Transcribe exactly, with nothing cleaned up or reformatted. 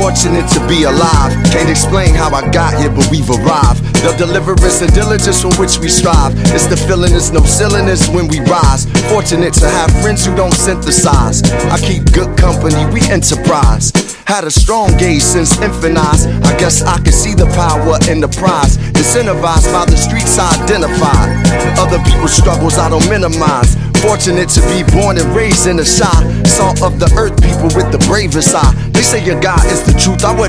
Fortunate to be alive. Can't explain how I got here, but we've arrived. The deliverance and diligence from which we strive. It's the feeling, it's no silliness when we rise. Fortunate to have friends who don't synthesize. I keep good company, we enterprise. Had a strong gaze since infant eyes. I guess I can see the power in the prize. Incentivized by the streets I identify. Other people's struggles I don't minimize. Fortunate to be born and raised in the shy. Salt of the earth, people with the bravest eye. They say your God is the truth, I would